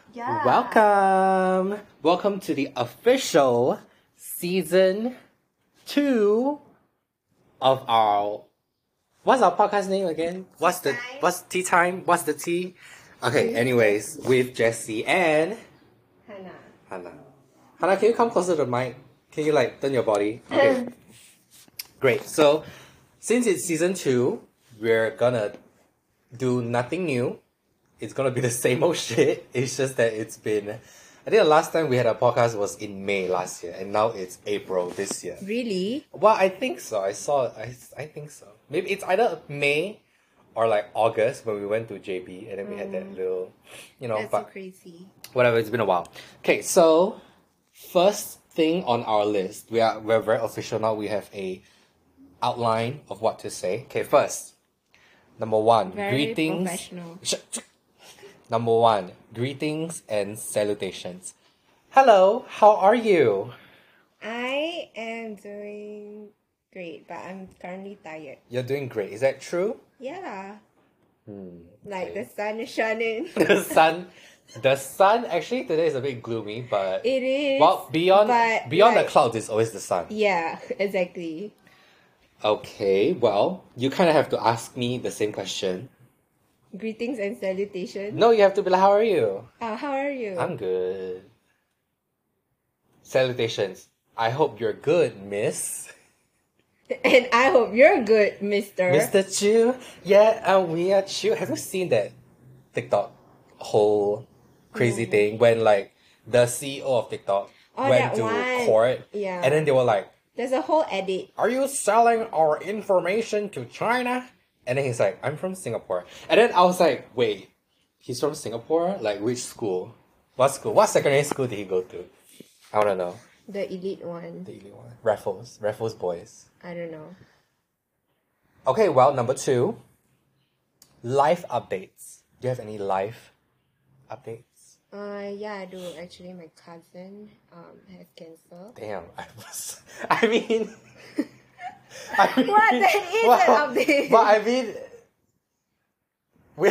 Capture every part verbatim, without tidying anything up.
Yeah. Welcome! Welcome to the official season two of our... What's our podcast name again? What's the... Time. What's tea time? What's the tea? Okay, anyways, with Jessie and... Hannah. Hannah. Hannah, can you come closer to the mic? Can you like turn your body? Okay. Great. So, since it's season two, we're gonna do nothing new. It's gonna be the same old shit. It's just that it's been... I think the last time we had a podcast was in May last year, and now it's April this year. Really? Well, I think so. I saw... I, I think so. Maybe it's either May or like August when we went to J B, and then we had that little... You know, That's but so crazy. whatever, it's been a while. Okay, so... First thing on our list, we are, we're very official now. We have a outline of what to say. Okay, first... Number one, Very greetings... professional. Sh- sh- Number one, greetings and salutations. Hello, how are you? I am doing great, but I'm currently tired. You're doing great. Is that true? Yeah. Hmm. Like okay. the sun is shining. The sun, the sun. Actually, today is a bit gloomy, but It is. well, beyond but, beyond like, the clouds is always the sun. Yeah, exactly. Okay, well, you kind of have to ask me the same question. Greetings and salutations. No, you have to be like, how are you? Uh, how are you? I'm good. Salutations. I hope you're good, miss. And I hope you're good, mister. Mister Chu, yeah, uh, we are Chu. Have you seen that TikTok whole crazy No. thing when like the C E O of TikTok Oh, went that to one. court, Yeah. and then they were like, There's a whole edit. "Are you selling our information to China?" And then he's like, "I'm from Singapore." And then I was like, "Wait, he's from Singapore? Like which school? What school? What secondary school did he go to?" I wanna know. The elite one. The elite one, Raffles, Raffles boys. I don't know. Okay, well, number two, life updates. Do you have any life updates? Uh, yeah, I do. Actually, my cousin um has cancer. Damn, I was. I mean, I mean What? That is an update. But I mean, we.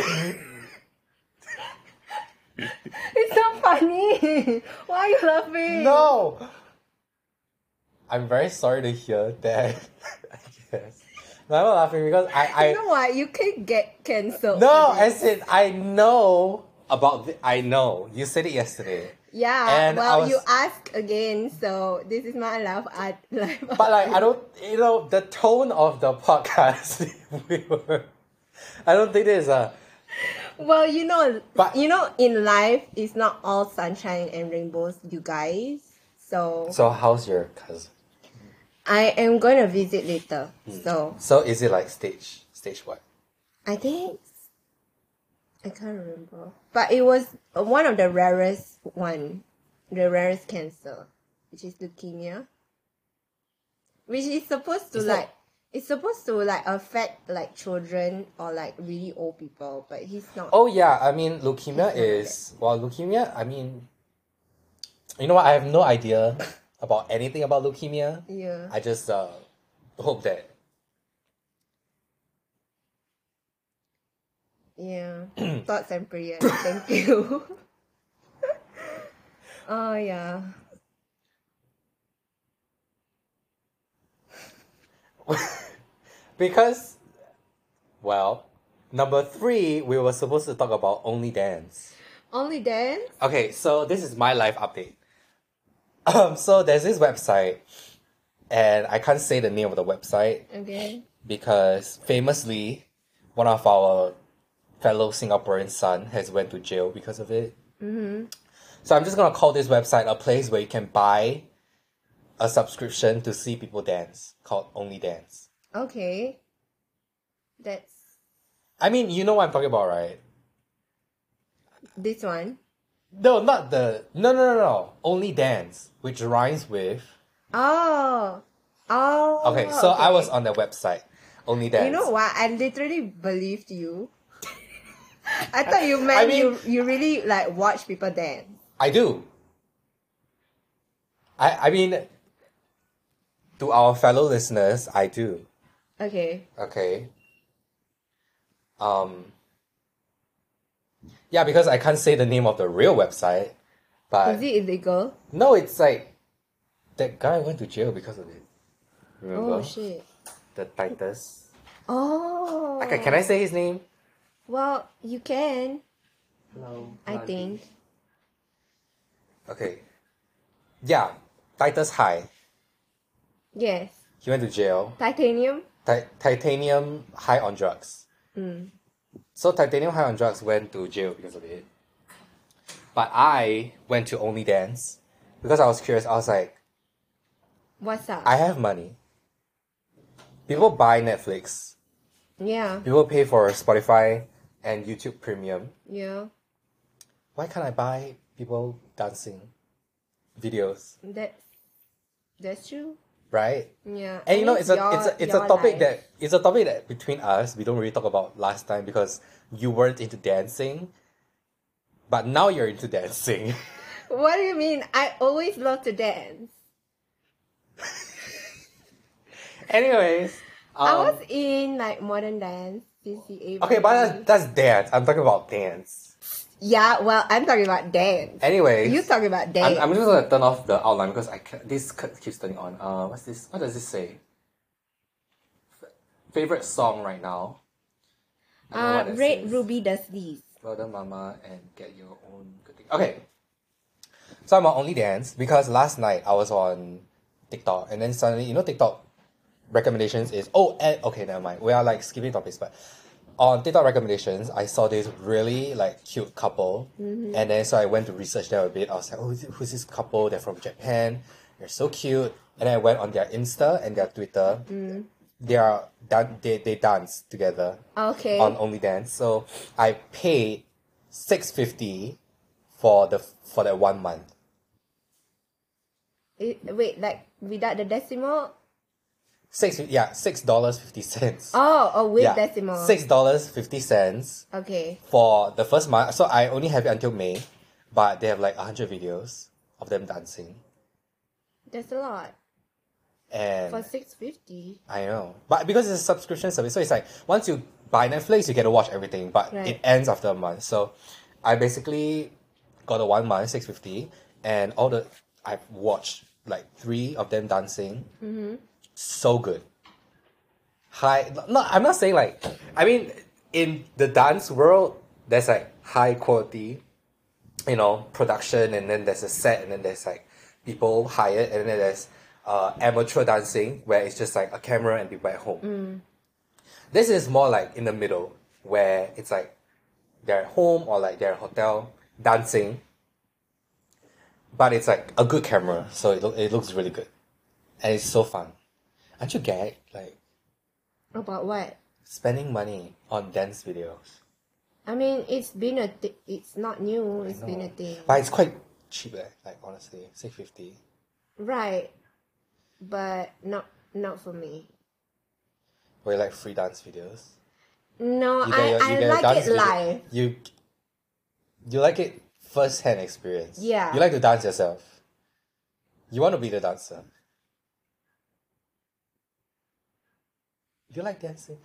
It's so funny. Why are you laughing? No, I'm very sorry to hear that. I guess. No, I'm not laughing because I. I You know what? You can get cancelled. no, for this. as in I know about. The, I know you said it yesterday. Yeah. and I well, was- you ask again, so this is my life art life. But like I don't, you know, the tone of the podcast. we were, I don't think there's a. Well, you know, But- you know, in life, it's not all sunshine and rainbows, you guys. So, So how's your cousin? I am going to visit later. Hmm. So So is it like stage stage what? I think I can't remember, but it was one of the rarest one, the rarest cancer, which is leukemia, which is supposed to Is that- like it's supposed to like affect like children or like really old people, but he's not. Oh yeah, I mean leukemia It's not is well leukemia. I mean, you know what? I have no idea about anything about leukemia. Yeah. I just uh, hope that Yeah. Thoughts and prayers. Thank you. Oh yeah. because well, number three we were supposed to talk about Only Dance. Only dance? Okay, so this is my life update. Um, so there's this website, and I can't say the name of the website Okay. because famously, one of our fellow Singaporean son has went to jail because of it. Mm-hmm. So I'm just gonna call this website a place where you can buy a subscription to see people dance called Only Dance. Okay. That's I mean, you know what I'm talking about, right? this one. No, not the no no no no. Only Dance, which rhymes with. Oh. Oh. Okay, so I okay. was on the website. Only Dance. You know what? I literally believed you. I thought you meant I mean- you you really like watch people dance. I do. I I mean, to our fellow listeners, I do. Okay. Okay. Um. Yeah, because I can't say the name of the real website. But Is it illegal? no, it's like that guy went to jail because of it. Remember? Oh shit. The Titus. Oh. Okay, can I say his name? Well, you can. No. I think. Okay. Yeah, Titus High. Yes. He went to jail. Titanium. Ti- titanium High on drugs. Mm. So Titanium High on drugs went to jail because of it. But I went to OnlyDance because I was curious. I was like, What's up? I have money. People buy Netflix. Yeah. People pay for Spotify and YouTube Premium. Yeah. Why can't I buy people dancing videos? That's that's true. Right? Yeah. And you know, it's a your- it's a it's a your topic life. that it's a topic that between us we don't really talk about last time because you weren't into dancing, but now you're into dancing. What do you mean? I always love to dance. Anyways, I um, was in like modern dance, C C A. okay, but that's, that's dance. I'm talking about dance. Yeah, well, I'm talking about dance. Anyways, You talking about dance? I'm, I'm just gonna turn off the outline because I can, this keeps turning on. Uh, what's this? What does this say? F- favorite song right now. I don't know uh, what it Red says. Ruby does this. Brother Mama and get your own good thing. Okay. So I'm on OnlyDance because last night I was on TikTok and then suddenly, you know, TikTok recommendations is, oh, and, okay, never mind. We are like skipping topics, but on TikTok recommendations, I saw this really like cute couple. Mm-hmm. And then so I went to research them a bit. I was like, oh, who's who's this couple? They're from Japan. They're so cute. And then I went on their Insta and their Twitter. Mm. They are dan- they, they dance together Okay. on OnlyDance. So I paid six fifty for the for that one month. It, wait, like without the decimal? Six yeah, six dollars fifty cents. Oh, oh, with yeah, decimal. Six dollars fifty cents Okay. for the first month. So I only have it until May, but they have like a hundred videos of them dancing. That's a lot. And For six fifty. I know, but because it's a subscription service, so it's like once you buy Netflix, you get to watch everything, but Right. it ends after a month. So I basically got a one month six fifty, and all the I've watched like three of them dancing. Mm-hmm. So good. High. No, I'm not saying like. I mean, in the dance world, there's like high quality, you know, production, and then there's a set, and then there's like people hired, and then there's uh, amateur dancing where it's just like a camera and people at home. Mm. This is more like in the middle where it's like they're at home or like they're at a hotel dancing, but it's like a good camera, so it, lo- it looks really good, and it's so fun. Aren't you gagged? Like About what? spending money on dance videos. I mean, it's been a. Th- it's not new. It's I been a know. thing. But it's quite cheap, eh? Like honestly, six fifty. Right. But not not for me. Or you like free dance videos. No, You get I, your- you I get your like dance it video- live. You you like it first hand experience. Yeah. You like to dance yourself. You want to be the dancer. You like dancing.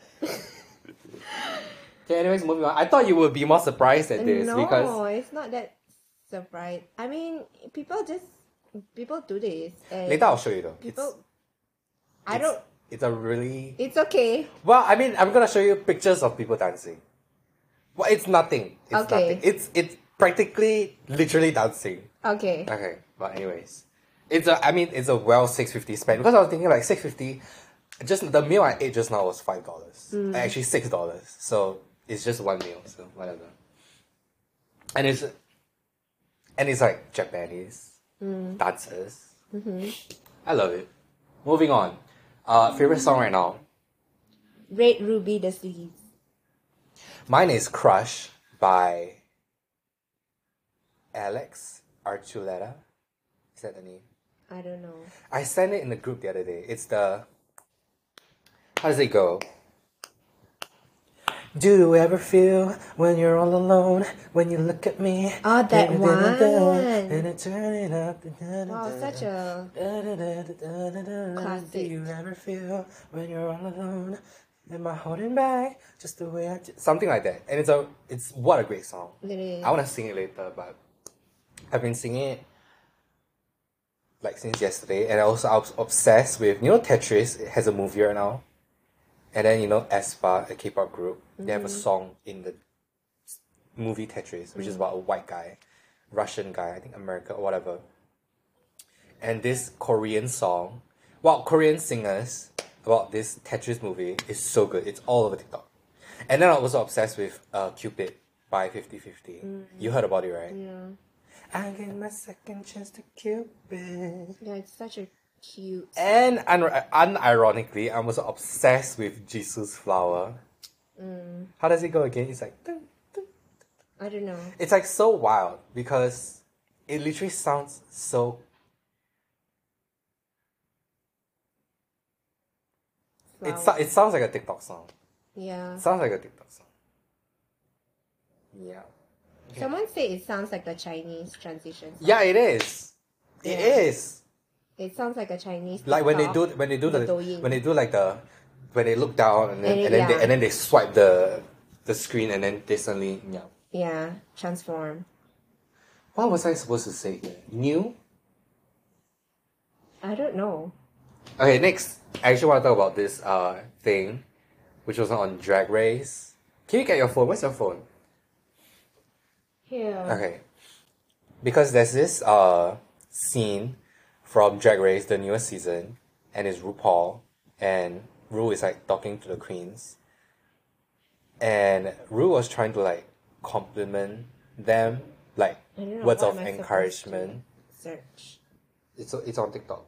Okay, anyways, moving on. I thought you would be more surprised at this no, because it's not that surprised. I mean, people just people do this. And later I'll show you though. people. It's, I it's- don't. It's a really It's okay. well. I mean, I'm gonna show you pictures of people dancing. Well, it's nothing. It's Okay. nothing. It's it's practically literally dancing. Okay. Okay, but anyways, it's a. I mean, it's a well six fifty spend because I was thinking like six fifty. Just the meal I ate just now was five dollars. Actually, six dollars. So it's just one meal. So whatever. And it's and it's like Japanese dancers. I love it. Moving on. Uh, favorite song right now. Red Ruby the Sleeves. Mine is Crush by Alex Archuleta. Is that the name? I don't know. I sent it in the group the other day. It's the... How does it go? Do you ever feel when you're all alone, when you look at me? Oh, that one. And I turn it up. Wow, such a Do classic. you ever feel when you're all alone, Am I holding back just the way I did? Something like that. And it's a it's what a great song. It is. I want to sing it later, but I've been singing it like since yesterday, and also I was obsessed with, you know, Tetris. It has a movie right now, and then, you know, aespa, a K-pop group, mm-hmm. they have a song in the movie Tetris, which mm-hmm. is about a white guy, Russian guy, I think America or whatever, and this Korean song, well, Korean singers about this Tetris movie is so good. It's all over TikTok, and then I was also obsessed with uh, Cupid by fifty fifty. Mm-hmm. You heard about it, right? Yeah. I get my second chance to Cupid. Yeah, it's such a cute song. And un- unironically, I'm also obsessed with Jesus Flower. Mm. How does it go again? It's like... Dun, dun, dun. I don't know. It's like so wild because it literally sounds so... It, so- it sounds like a TikTok song. Yeah. It sounds like a TikTok song. Yeah. Okay. Someone said it sounds like a Chinese transition song. Yeah, it is. It yeah. is. It sounds like a Chinese. Like when they do when they do the, the when they do like the when they look down and then and, and then yeah. they, and then they swipe the the screen and then they suddenly yeah. Yeah, transform. What was I supposed to say here? New? I don't know. Okay, next. I actually want to talk about this uh thing, which was on Drag Race. Can you get your phone? Where's your phone? Here. Okay. Because there's this uh scene from Drag Race, the newest season, and it's RuPaul, and Ru is like talking to the queens, and Ru was trying to like compliment them, like know, words of encouragement. Search. It's it's on TikTok.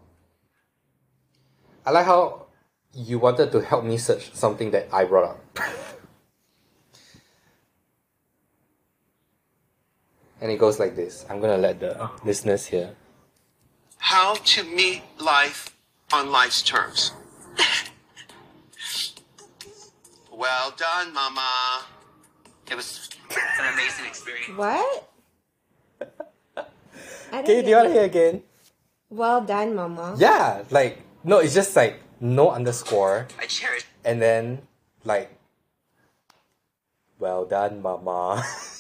I like how you wanted to help me search something that I brought up. And it goes like this. I'm gonna let the listeners hear. How to meet life on life's terms. Well done, Mama. It was an amazing experience. What? Okay, do you want to hear again? Well done, Mama. Yeah, like, no, it's just like no underscore. I cherish. And then, like, well done, Mama.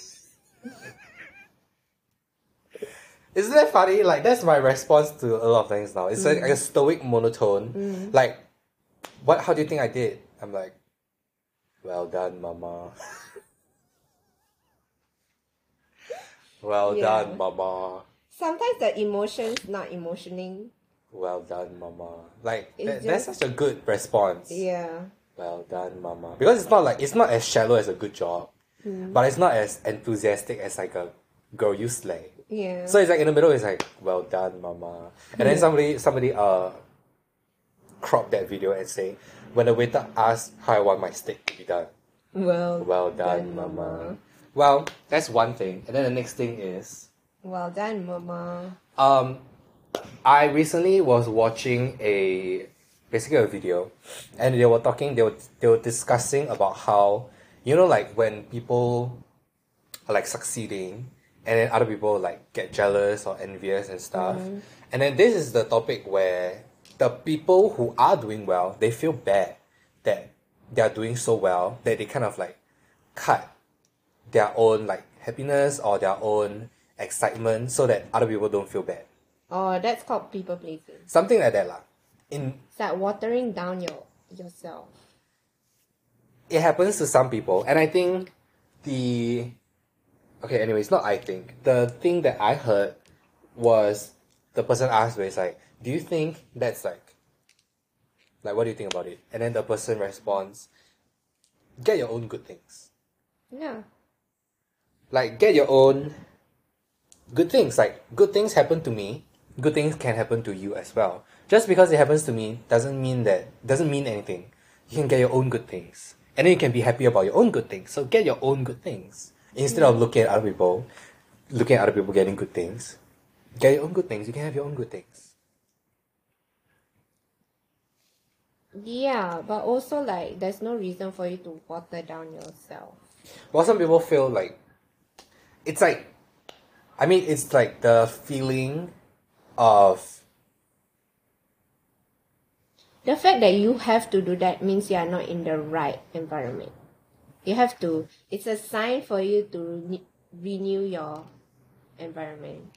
Isn't that funny? Like, that's my response to a lot of things now. It's mm. like a stoic monotone. Mm. Like, what? How do you think I did? I'm like, well done, Mama. Well yeah. done, Mama. Sometimes the emotion's not emotioning. Well done, Mama. Like, that, just... that's such a good response. Yeah. Well done, Mama. Because it's not like, it's not as shallow as a good job. Mm. But it's not as enthusiastic as like a girl you slay. Yeah. So it's like in the middle, it's like, well done, Mama. And yeah. then somebody somebody uh cropped that video and say, when the waiter asked how I want my steak to be done. Well, well done, done Mama. Mama. Well, that's one thing. And then the next thing is, well done, Mama. Um, I recently was watching a basically a video, and they were talking. They were they were discussing about how, you know, like when people are like succeeding, and then other people like get jealous or envious and stuff. Mm-hmm. And then this is the topic where the people who are doing well, they feel bad that they are doing so well that they kind of like cut their own like happiness or their own excitement so that other people don't feel bad. Oh, that's called people pleasing. Something like that lah. In It's like watering down your yourself. It happens to some people, and I think the okay, anyway, it's not I think. The thing that I heard was the person asked me, it's like, do you think that's like, like, what do you think about it? And then the person responds, get your own good things. Yeah. Like, get your own good things. Like, good things happen to me. Good things can happen to you as well. Just because it happens to me doesn't mean that, doesn't mean anything. You can get your own good things. And then you can be happy about your own good things. So get your own good things. Instead of looking at other people, looking at other people getting good things, get your own good things. You can have your own good things. Yeah, but also like there's no reason for you to water down yourself. Well, some people feel like it's like, I mean, it's like the feeling of the fact that you have to do that means you are not in the right environment. You have to, it's a sign for you to re- renew your environment.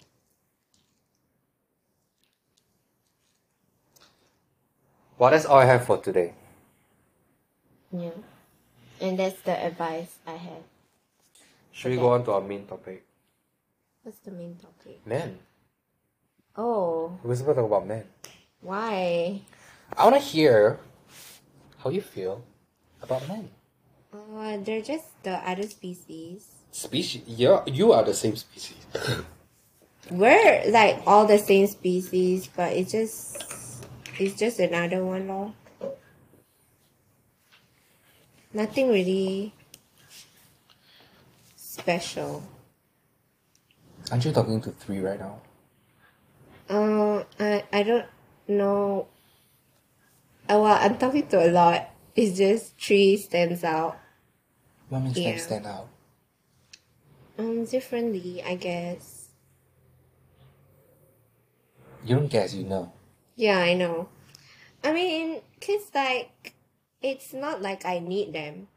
Well, that's all I have for today. Yeah. And that's the advice I have. Should we Okay. go on to our main topic? What's the main topic? Men. Oh, We're supposed to talk about men. why? I want to hear how you feel about men. Uh, they're just the other species. Species? You're, you are the same species. We're like all the same species, but it's just it's just another one lor. Nothing really special. Aren't you talking to three right now? Uh, I I don't know. Uh, well, I'm talking to a lot. It's just three stands out. What makes Yeah. them stand out? Um, differently, I guess. You don't guess, you know. Yeah, I know. I mean, cause like, it's not like I need them.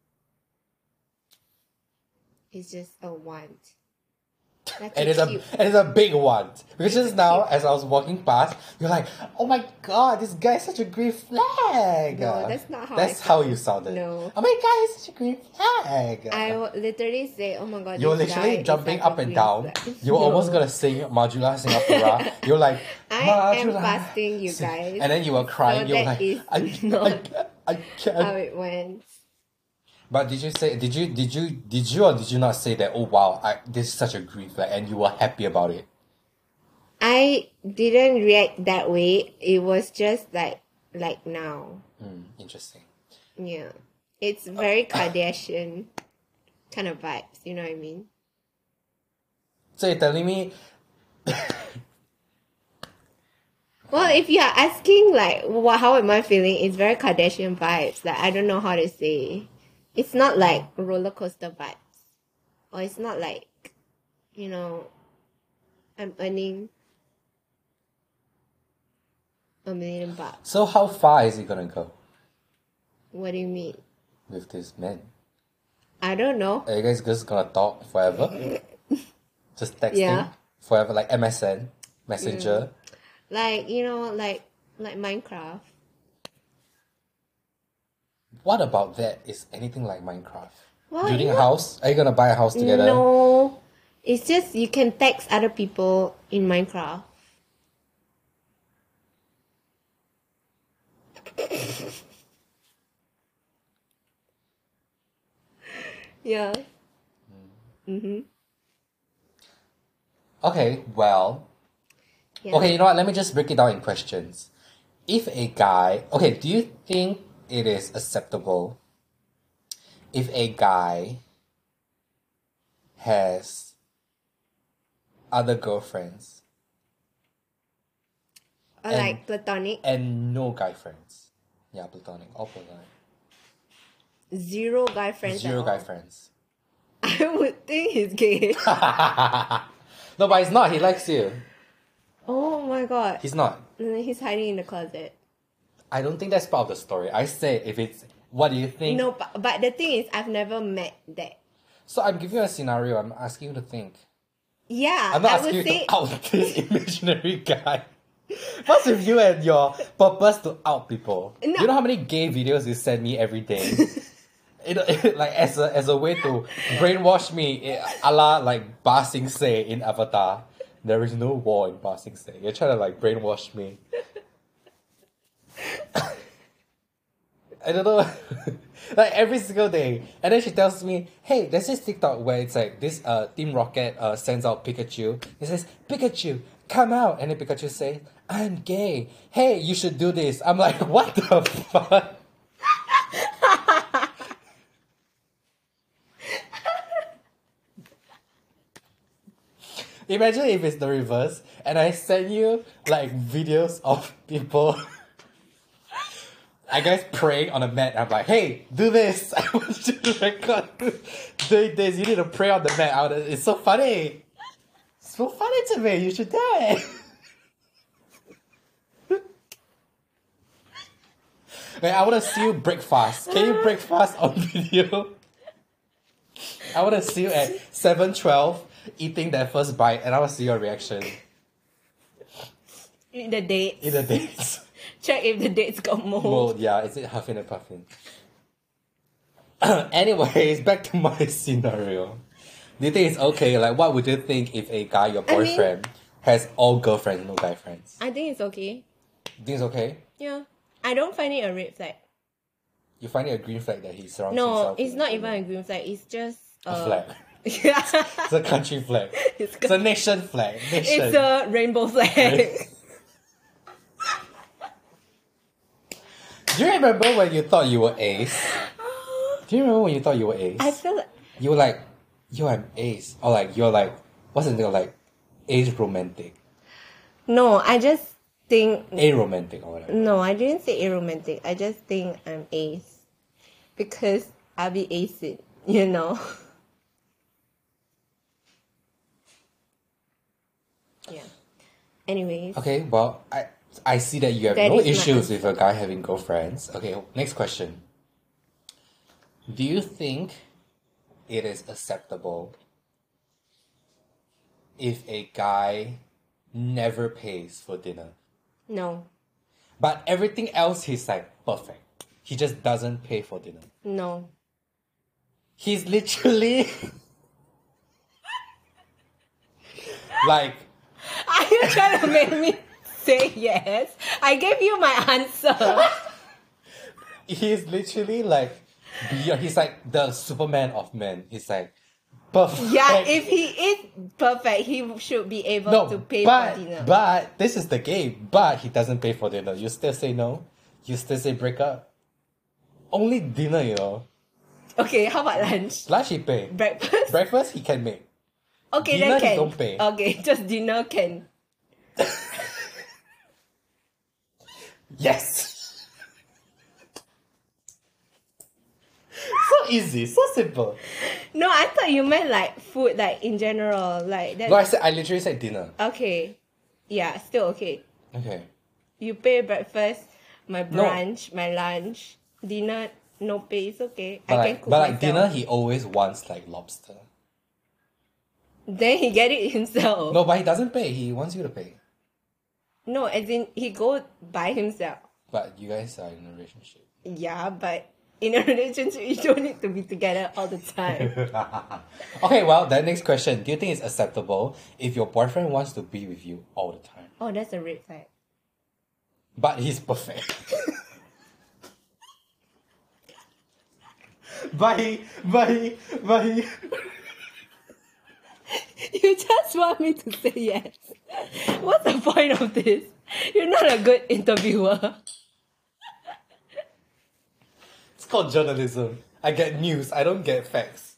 It's just a want. Like And it's a cute- and it's a big one. Because just now, as I was walking past, you're like, "Oh my god, this guy is such a green flag." No, that's not how That's I how sound. you sounded. No. Oh my god, he's such a green flag. I would literally say, "Oh my god!" You were this guy literally is jumping like a up and green down. flag." You were No. almost gonna sing Majula Singapura. You're like, I am "Majula." fasting, you guys. And then you were crying. So you were that like, is I, not I, I can't. how it went. But did you say? Did you? Did you? Did you or did you not say that? Oh wow, I, this is such a green flag, and you were happy about it. I didn't react that way. It was just like like now. Hmm, interesting. Yeah. It's very Kardashian kind of vibes, you know what I mean? So you're telling me? Well, if you are asking like what, how am I feeling, it's very Kardashian vibes. Like I don't know how to say. It's not like roller coaster vibes. Or it's not like, you know, I'm earning a million bucks. So how far is it gonna go What do you mean? with this man? I don't know. Are you guys just gonna talk forever? Just texting Yeah. forever, like M S N, Messenger. Like, you know, like like Minecraft. What about that is anything like Minecraft? Well, Building a yeah. house? Are you gonna buy a house together? No. It's just you can text other people in Minecraft. Yeah. Mm-hmm. Okay, well, Yeah. okay, you know what? Let me just break it down in questions. If a guy, okay, do you think it is acceptable if a guy has other girlfriends Or and- like platonic. and no guy friends? Yeah, platonic, all platonic. Zero guy friends. Zero at guy all. friends. I would think he's gay. No, but he's not. He likes you. Oh my god. He's not. And then he's hiding in the closet. I don't think that's part of the story. I say if it's, what do you think? No, but, but the thing is, I've never met that. So I'm giving you a scenario. I'm asking you to think. Yeah, I'm not I asking would you say. to out this imaginary guy. What's with you and your purpose to out people? No. You know how many gay videos you send me every day? It, it, like as a as a way to brainwash me, eh, a la like Ba Sing Se in Avatar. There is no war in Ba Sing Se. You're trying to like brainwash me. I don't know. Like every single day. And then she tells me, hey, there's this TikTok where it's like this uh Team Rocket uh sends out Pikachu. It says, Pikachu, come out. And then Pikachu says, I'm gay. Hey, you should do this. I'm like, what the fuck? Imagine if it's the reverse and I send you like videos of people I guys praying on a mat. I'm like, hey, do this. I want you to record doing this. You need to pray on the mat. I would- It's so funny. It's so funny to me. You should do it. Wait, I want to see you break fast. Can you break fast on video? I want to see you at seven twelve eating that first bite, and I want to see your reaction. Eat the dates. In the dates. Check if the dates got mold. Mold, yeah. Is it huffing and puffing? Anyways, back to my scenario. Do you think it's okay? Like, what would you think if a guy, your I mean- boyfriend, has all girlfriends, no guy friends? I think it's okay. You think it's okay? Yeah. I don't find it a red flag. You find it a green flag that he surrounds No, himself it's with not women? even a green flag. It's just A uh, flag. Yeah. It's a country flag. It's It's a nation flag. Nation. It's a rainbow flag. Do you remember when you thought you were ace? Do you remember when you thought you were ace? I feel like You were like, yo, I'm ace. Or like, you're like, what's the name? Like, ace romantic. no. I just think A romantic or whatever. no. I didn't say aromantic. I just think I'm ace because I'll be acing. You know. Yeah. Anyways. Okay, well, I I see that you have That no is my issues with a guy having girlfriends. Okay, next question. Do you think it is acceptable if a guy never pays for dinner, No. but everything else he's like perfect? He just doesn't pay for dinner. No. He's literally like Are you trying to make me say yes? I gave you my answer. he's literally like beyond, he's like the Superman of men. He's like perfect. Yeah, if he is perfect, he should be able no, to pay but for dinner. but this is the game. But he doesn't pay for dinner. You still say no. You still say break up. Only dinner, you know. Okay, how about lunch? Lunch he pay. Breakfast? Breakfast he can make. Okay, dinner then he can. don't pay. Okay, just dinner can. Yes. So easy, so simple. No, I thought you meant like food, like in general, like that. No, I said I literally said dinner. Okay, yeah, still okay. Okay. You pay breakfast, my No. brunch, my lunch, dinner. No pay, it's okay. But I like, can cook but like myself. dinner, he always wants like lobster. Then he get it himself. No, but he doesn't pay. He wants you to pay. No, as in he go by himself. But you guys are in a relationship. Yeah, but in a relationship, you don't need to be together all the time. Okay, well, then next question. Do you think it's acceptable if your boyfriend wants to be with you all the time? Oh, that's a red flag. But he's perfect. but he, but he, but he. You just want me to say yes. What's the point of this? You're not a good interviewer. It's called journalism. I get news. I don't get facts.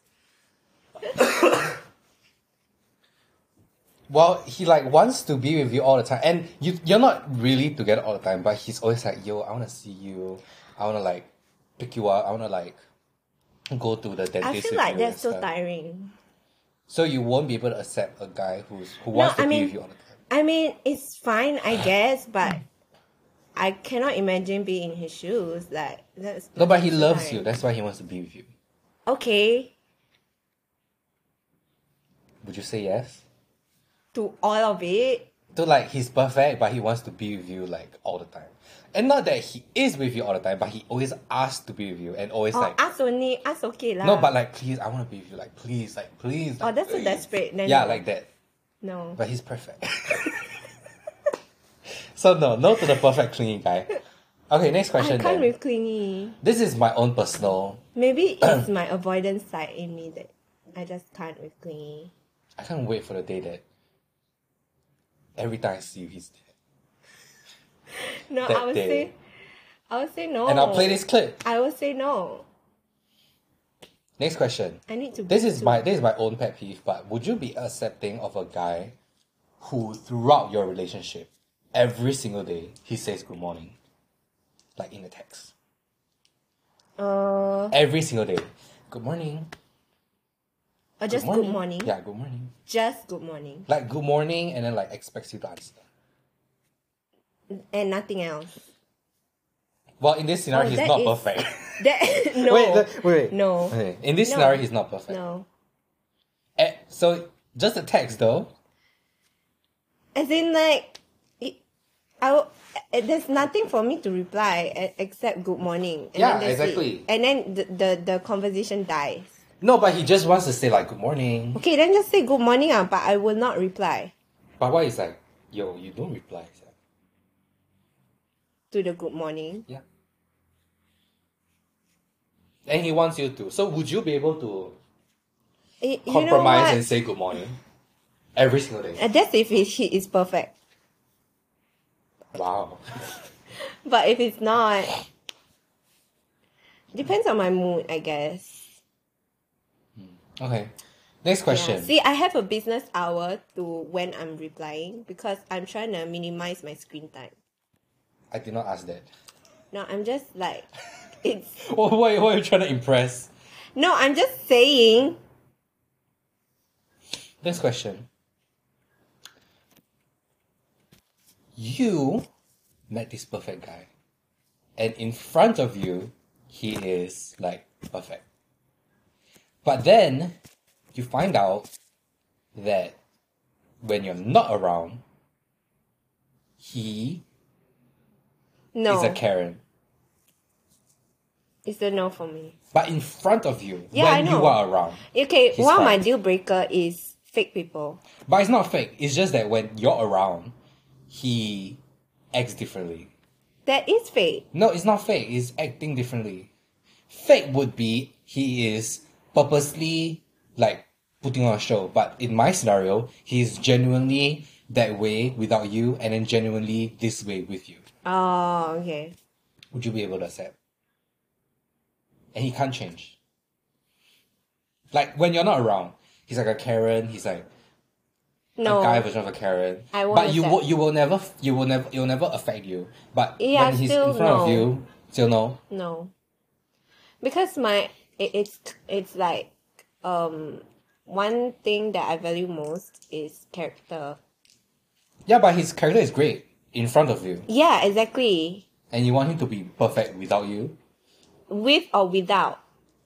Well, he like wants to be with you all the time, and you you're not really together all the time. But he's always like, "Yo, I want to see you. I want to like pick you up. I want to like go to the dentist." I feel with like you that's and so stuff." tiring. So you won't be able to accept a guy who's who wants No, to I be mean- with you all the time. I mean, it's fine, I guess, but I cannot imagine being in his shoes. Like that's No, but he that's loves fine. you. That's why he wants to be with you. Okay, Would you say yes? to all of it. To like he's perfect, but he wants to be with you like all the time. And not that he is with you all the time, but he always asks to be with you and always Oh, like us only, us okay lah. no, but like please, I want to be with you. Like please, like please. Oh, Like, that's so please. desperate. Then Yeah, no. like that. No. But he's perfect. So no, no to the perfect clingy guy. Okay, next I question can't then. with clingy. This is my own personal. Maybe it's my avoidance side in me that I just can't with clingy. I can't wait for the day that every time I see you, he's there. No, That I would day. say, I would say no. And I'll play this clip. I would say no. Next question. I need to. This is to- my this is my own pet peeve, but would you be accepting of a guy who throughout your relationship, every single day, he says good morning? Like in the text. Uh, Every single day. Good morning. or just good morning. Yeah, good morning. Just good morning Like good morning and then like expects you to answer. and nothing else. Well, in this scenario, Oh, he's that not is- perfect. That no. Wait, wait, wait. No. Okay. In this No. scenario, he's not perfect. No. Eh, so, just a text though. As in, like, it, I, w- eh, there's nothing for me to reply e- except good morning. And Yeah, then that's it. exactly. And then the, the, the conversation dies. No, but he just wants to say like good morning. Okay, then just say good morning, ah, but I will not reply But why is like, yo, you don't reply? It's like, to the good morning. yeah. And he wants you to. So would you be able to Eh, you know compromise what? and say good morning every single day? Uh, That's if he, he is perfect. Wow. But if it's not, depends on my mood, I guess. Okay. Next question. Yeah. See, I have a business hour to when I'm replying because I'm trying to minimize my screen time. I did not ask that. No, I'm just like, it's... What, what, what are you trying to impress? No, I'm just saying... Next question. You met this perfect guy, and in front of you, he is like perfect. But then you find out that when you're not around, he No. is a Karen. It's a no for me. But in front of you, Yeah, I when know. you are around. Okay, He's one of my fine. deal breaker is fake people. But it's not fake. It's just that when you're around, he acts differently. That is fake. No, it's not fake. It's acting differently. Fake would be he is purposely like putting on a show. But in my scenario, he is genuinely that way without you and then genuinely this way with you. Oh, okay. Would you be able to accept? And he can't change. Like when you're not around, he's like a Karen. He's like No. a guy version of a Karen. I won't but you accept. will, you will never, you will never, it will never affect you. But Yeah, when he's still in front of no. you, still no. No. Because my... It, it's it's like... Um, one thing that I value most is character. Yeah, but his character is great in front of you, Yeah, exactly. and you want him to be perfect without you. With or without.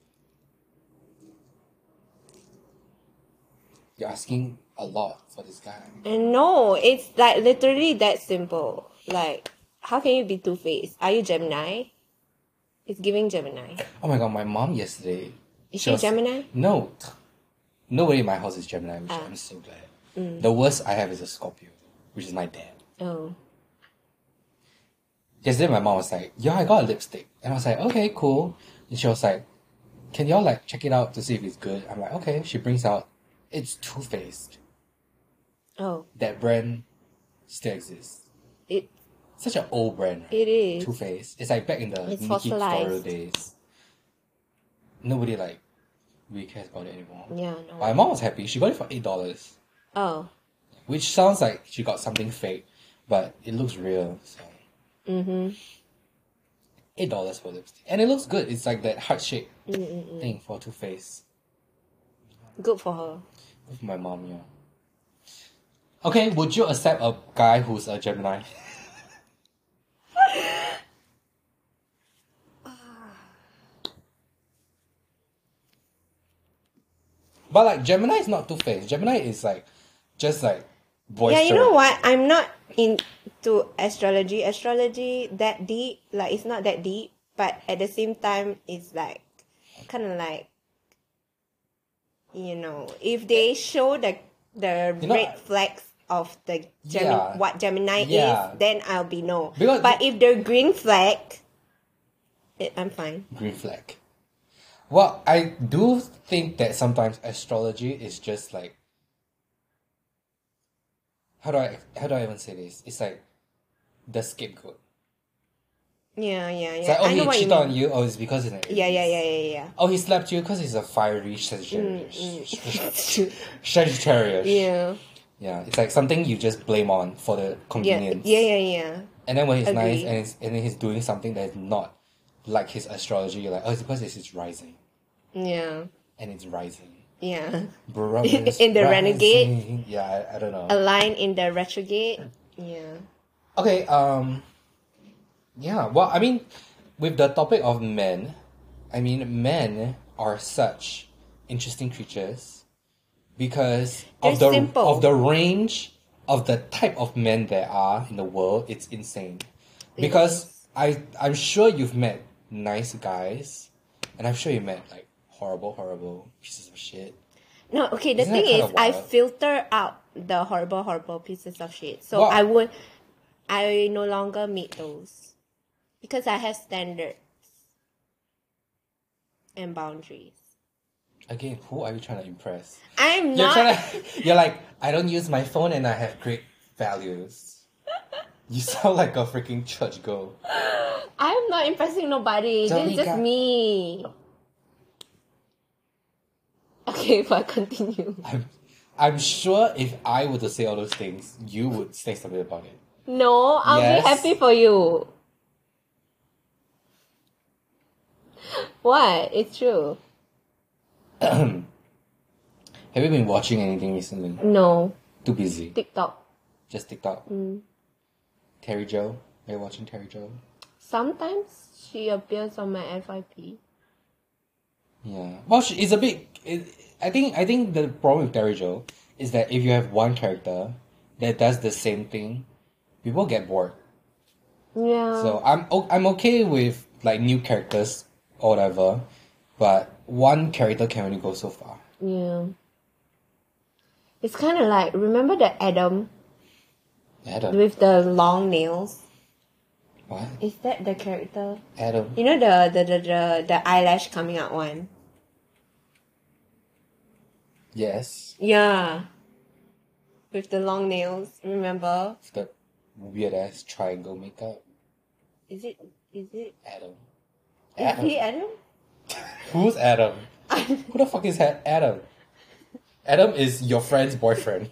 You're asking a lot for this guy. And no, it's like literally that simple. Like, how can you be two-faced? Are you Gemini? It's giving Gemini. Oh my god, my mom yesterday. Is she was- Gemini? No, nobody in my house is Gemini, which Ah. I'm so glad. Mm. The worst I have is a Scorpio, which is my dad. Oh. Yesterday, my mom was like, "Yeah, I got a lipstick," and I was like, "Okay, cool." And she was like, "Can y'all like check it out to see if it's good?" I'm like, "Okay." She brings out, it's Too Faced. Oh. That brand still exists. It Such an old brand, right? it is. Too Faced. It's like back in the It's Nikki fossilized. Tutorial days. Nobody like really cares about it anymore. Yeah, no. My mom was happy. She got it for eight dollars, Oh. which sounds like she got something fake, but it looks real. So Mm-hmm. eight dollars for lipstick, and it looks good. It's like that heart shaped Mm-mm-mm. thing for Too Faced. Good for her. With my mom, yeah. Okay, would you accept a guy who's a Gemini? But like Gemini is not two faced. Gemini is like just like Yeah, boisterous. you know what? I'm not into astrology. Astrology that deep, like it's not that deep, but at the same time, it's like kind of like, you know, if they show the the You know, red flags of the Gemi- Yeah. what Gemini Yeah. is, then I'll be no. Because- but if they're green flag, it, I'm fine. Green flag. Well, I do think that sometimes astrology is just like how do I how do I even say this? It's like the scapegoat. Yeah, yeah, yeah. It's like, oh, I know he what you cheated mean. on you. Oh, it's because he's an Yeah, yeah, Aries. yeah, yeah, yeah. Oh, he slapped you because he's a fiery Sagittarius. Mm, Sagittarius. yeah, Yeah, it's like something you just blame on for the yeah, convenience. yeah, yeah, yeah. And then when he's nice Agree. and, he's, and then he's doing something that is not like his astrology, you're like, oh, it's because it's his rising. Yeah, And it's rising. yeah. Brothers In the renegade? rising. Yeah, I, I don't know. A line in the retrograde. Yeah. Okay, um, yeah, well, I mean, with the topic of men, I mean, men are such interesting creatures because of They're the simple. of the range of the type of men there are in the world. It's insane. Because I I'm sure you've met nice guys, and I'm sure you met like horrible, horrible pieces of shit. No, okay, the Isn't that thing is, kinda I wild? filter out the horrible, horrible pieces of shit. So Well- I would, I no longer meet those. Because I have standards and boundaries. Again, who are you trying to impress? I'm You're not. trying to, you're like, I don't use my phone and I have great values. You sound like a freaking church girl. I'm not impressing nobody. This is just Jalika. me. Okay, but continue. I'm, I'm sure if I were to say all those things, you would say something about it. No, I'll Yes. be happy for you. What? It's true. Have you been watching anything recently? No. Too busy. TikTok. Just TikTok. Mm. Terry Joe. Are you watching Terry Joe? Sometimes she appears on my F Y P. Yeah. Well, she, it's a bit. It, I think. I think the problem with Terry Joe is that if you have one character that does the same thing, people get bored. Yeah. So I'm o- I'm okay with like new characters or whatever, but one character can only go so far. Yeah. It's kind of like, remember the Adam Adam. with the long nails? What? Is that the character? Adam. You know the the the the, the eyelash coming out one? Yes. Yeah. With the long nails, remember? It's got weird ass triangle makeup. Is it is it Adam. is Adam. he Adam? Who's Adam? Who the fuck is Ha- Adam? Adam is your friend's boyfriend.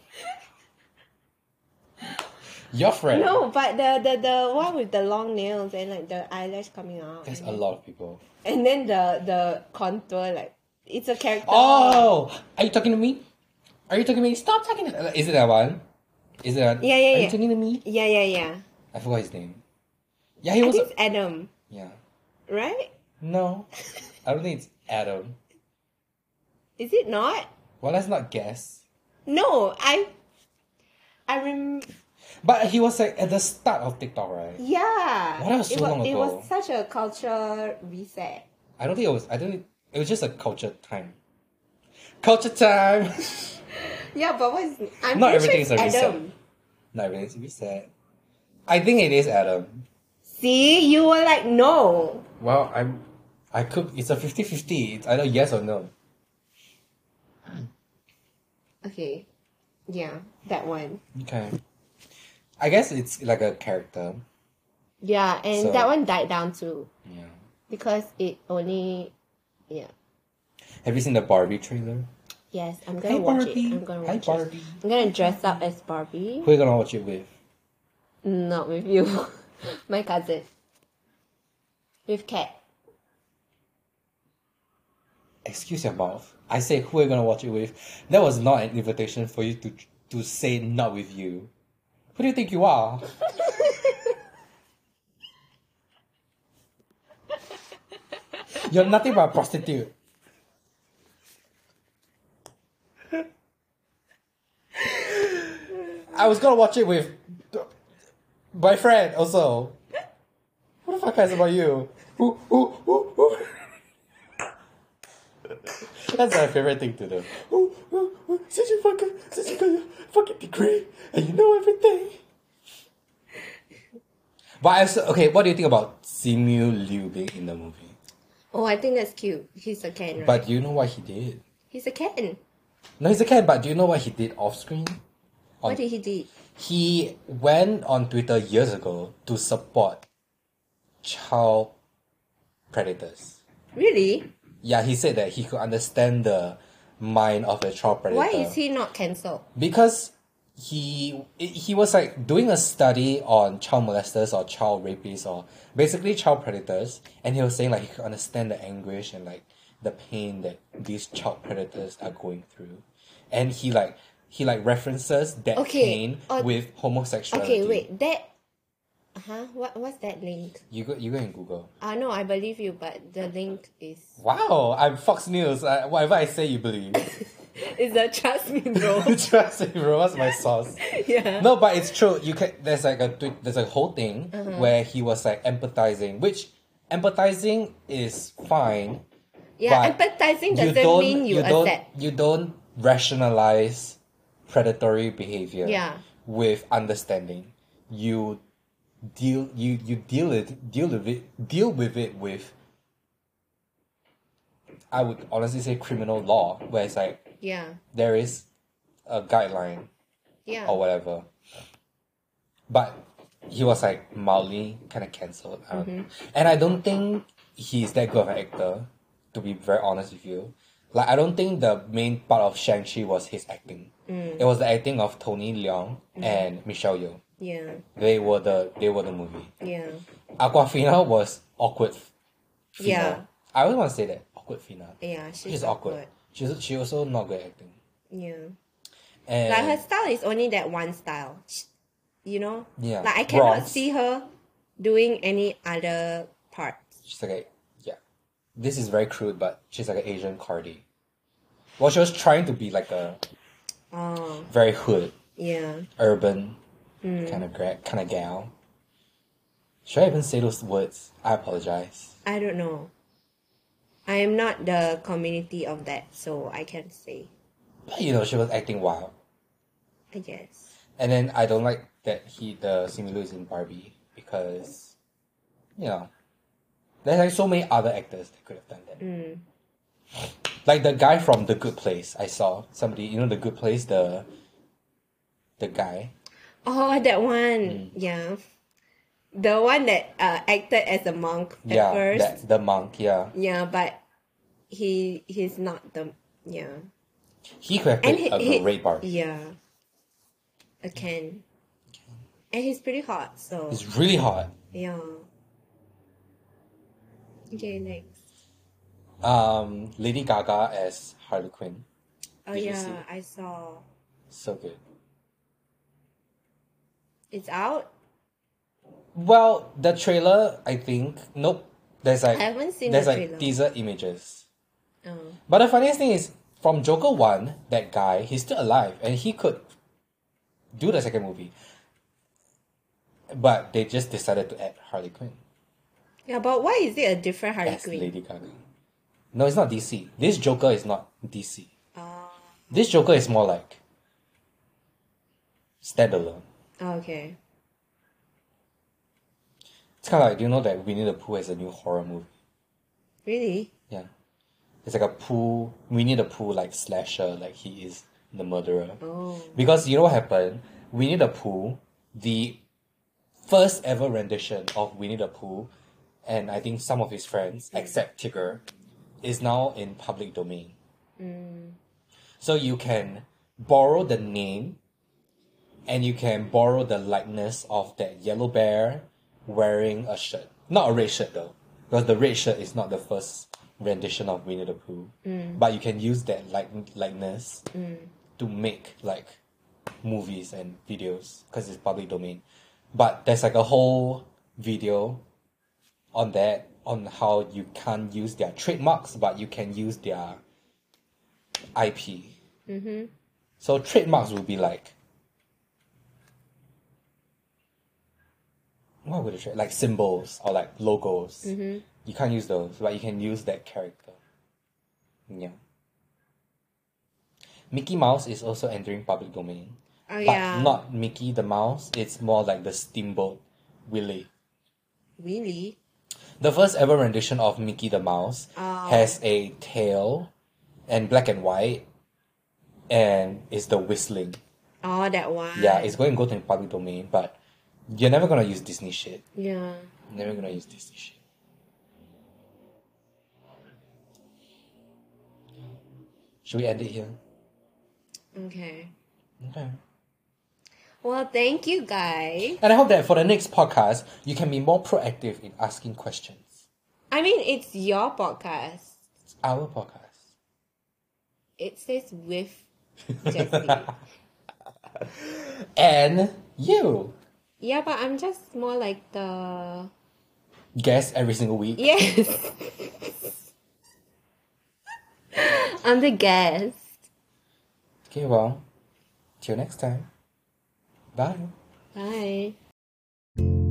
Your friend. No, but the, the the one with the long nails and like the eyelash coming out. There's and, a lot of people. and then the the contour, like it's a character. Oh! Are you talking to me? Are you talking to me? Stop talking to Is it that one? Is it that Yeah, yeah, Are yeah. you talking to me? Yeah, yeah, yeah. I forgot his name. Yeah, he I was. think it's Adam, Yeah. right? No. I don't think it's Adam. Is it not? Well, let's not guess. No, I I rem But he was like at the start of TikTok, right? yeah. Well, that was so it was, long It ago. was such a culture reset. I don't think it was. I don't. think- It was just a culture time. Culture time. Yeah, but what's I'm Not pretty everything's sure a it's reset. Adam. Not everything's reset. I think it is Adam. See, you were like no. Well, I'm. I could. It's a fifty-fifty. It's either yes or no. Okay, yeah, that one. Okay. I guess it's like a character. Yeah, and So- that one died down too Yeah. because it only yeah. Have you seen the Barbie trailer? Yes, I'm gonna Hi watch Barbie. it. I'm gonna Hi watch it. Barbie. I'm gonna dress up as Barbie. Who are you gonna watch it with? Not with you, my cousin. With Cat. Excuse your mouth. I say who are you gonna watch it with? That was not an invitation for you to to say not with you. Who do you think you are? You're nothing but a prostitute. I was gonna watch it with my friend also. Who the fuck cares about you? Who who who who? That's my favorite thing to do. Oh, oh, oh, such a fucking, such a good fucking degree, and you know everything. But I also, okay, what do you think about Simu Liu being in the movie? Oh, I think that's cute. He's a Ken, right? But do you know what he did? He's a Ken. No, he's a cat, but do you know what he did off screen? On- What did he do? He went on Twitter years ago to support child predators. Really? Yeah, he said that he could understand the mind of a child predator. Why is he not cancelled? Because he he was like doing a study on child molesters or child rapists or basically child predators, and he was saying like he could understand the anguish and like the pain that these child predators are going through, and he like he like references that Okay, pain uh, with homosexuality. Okay, wait. That Huh? What what's that link? You go, you go and Google. Ah no, I believe you, but the link is Wow, I'm Fox News. I, whatever I say, you believe. is a trust me, bro. Trust me, bro. What's my sauce? Yeah. No, but it's true. You can. There's like a twi- there's a whole thing where he was like empathizing, which empathizing is fine. Yeah, but empathizing you doesn't don't, mean you, don't accept. you don't rationalize predatory behavior Yeah. with understanding. You deal you you deal it deal with it deal with it with I would honestly say criminal law, where it's like Yeah. there is a guideline Yeah. or whatever. But he was like mildly kind of cancelled. I don't- Mm-hmm. And I don't think he's that good of an actor, to be very honest with you. Like, I don't think the main part of Shang-Chi was his acting. Mm. It was the acting of Tony Leung and Michelle Yeoh. Yeah. They were the they were the movie. Yeah. Aquafina was awkward. Fina. Yeah. I always want to say that. Awkward Fina. Yeah, she's, She's awkward. awkward. She's she also not good at acting. Yeah. And Like her style is only that one style. Sh- You know? Yeah. Like I cannot Bronze. see her doing any other parts. she's like a, yeah. This is very crude, but she's like an Asian Cardi. Well, she was trying to be like a Oh. very hood, Yeah. urban Hmm. kind of gra- kind of gal. Should I even say those words? I apologize. I don't know. I am not the community of that, so I can't say. But you know, she was acting wild. I guess. And then I don't like that he the Simu is in Barbie because, you know, there's like so many other actors that could have done that. Mm. Like the guy from The Good Place, I saw somebody. You know, The Good Place, the the guy. Oh, that one. Yeah. The one that uh, acted as a monk at yeah, first. that, the monk. Yeah, Yeah, but he he's not the yeah. he could have And played he, a he great Barbie. yeah. A Ken. And he's pretty hot, so He's really hot. yeah. Okay, next. Um, Lady Gaga as Harley Quinn. Oh Did you yeah, see? I saw. So good. It's out. Well, the trailer, I think. Nope. There's like I haven't seen there's the like trailer. teaser images. Oh. But the funniest thing is, from Joker one, that guy, he's still alive and he could do the second movie. But they just decided to add Harley Quinn Yeah, but why is it a different Harley as Quinn? Lady Gaga. No, it's not D C. This Joker is not D C. Oh. This Joker is more like standalone. Oh, okay. It's kind of like, do you know that Winnie the Pooh is a new horror movie? Really? Yeah. It's like a Pooh, Winnie the Pooh like slasher, like he is the murderer. Oh. Because you know what happened? Winnie the Pooh, the first ever rendition of Winnie the Pooh, and I think some of his friends, except Tigger, is now in public domain. Mm. So you can borrow the name, and you can borrow the likeness of that yellow bear wearing a shirt. Not a red shirt though, because the red shirt is not the first rendition of Winnie the Pooh. Mm. But you can use that like likeness Mm. to make like movies and videos because it's public domain. But there's like a whole video on that, on how you can't use their trademarks, but you can use their I P. Mm-hmm. So trademarks will be like, what would it trade? Like symbols or like logos. Mm-hmm. You can't use those, but you can use that character. Yeah. Mickey Mouse is also entering public domain. Oh But yeah. not Mickey the Mouse, it's more like the Steamboat Willie. Really? The first ever rendition of Mickey the Mouse Oh. has a tail and black and white and is the whistling. Oh, that one. Yeah, it's going to go to the public domain, but you're never going to use Disney shit. Yeah. Never going to use Disney shit. Should we end it here? Okay. Okay. Well, thank you guys. And I hope that for the next podcast, you can be more proactive in asking questions. I mean, it's your podcast. It's our podcast. It says with Jessie. And you. Yeah, but I'm just more like the... Guest every single week. Yes. I'm the guest. Okay, well, till next time. Bye. Bye.